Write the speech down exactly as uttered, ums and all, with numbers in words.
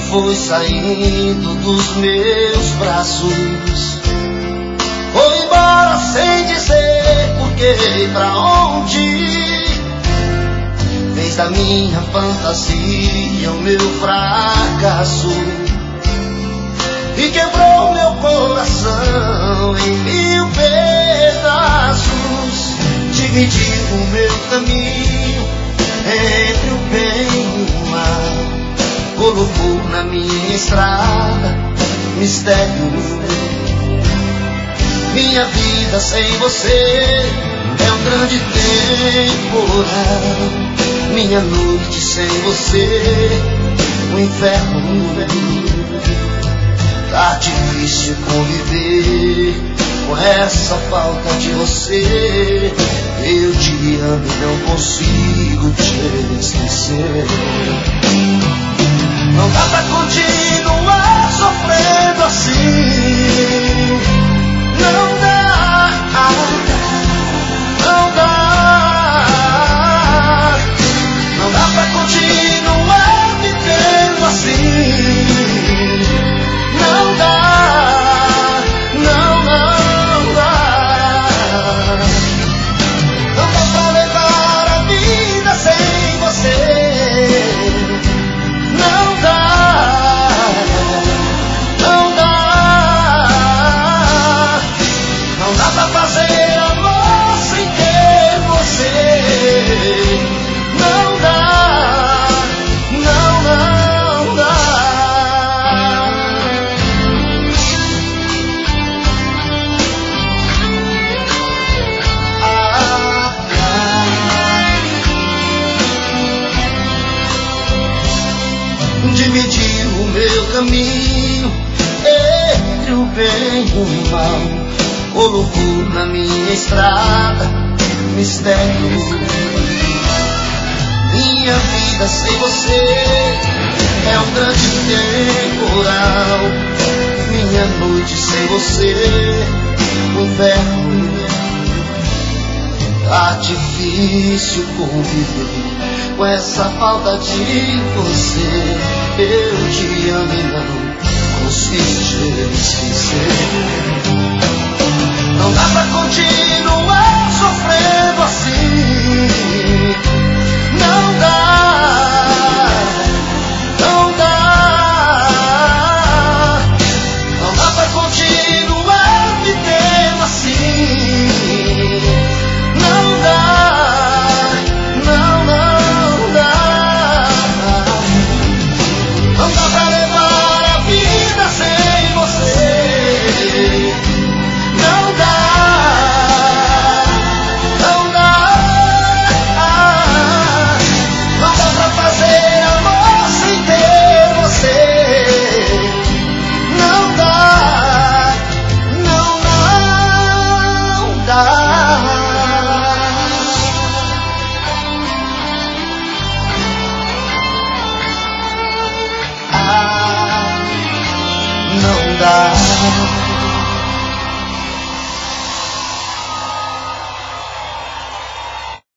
foi saindo dos meus braços. Foi embora sem dizer porquê e pra onde. Fez da minha fantasia o meu fracasso e quebrou meu coração em mil pedaços. Dividiu o meu caminho entre o bem e o mal. Colocou na minha estrada mistério. Minha vida sem você é um grande temporal. Minha noite sem você, um inferno. Tá difícil conviver com essa falta de você. Eu te amo e não consigo te esquecer. Não dá pra continuar sofrendo assim. Não dá, não dá. Não dá pra continuar vivendo assim. Não dá, não, não dá. Não dá pra levar a vida sem você. Não dá, não dá. Não dá pra fazer amor sem ter você. Não dá, não, não dá. Ah, ah. Dividiu o meu caminho entre o bem e o mal. Colocou na minha estrada mistério. Minha vida sem você é um grande temporal. Minha noite sem você, o inverno. Tá difícil conviver com essa falta de você. Eu te amo e não consigo te esquecer.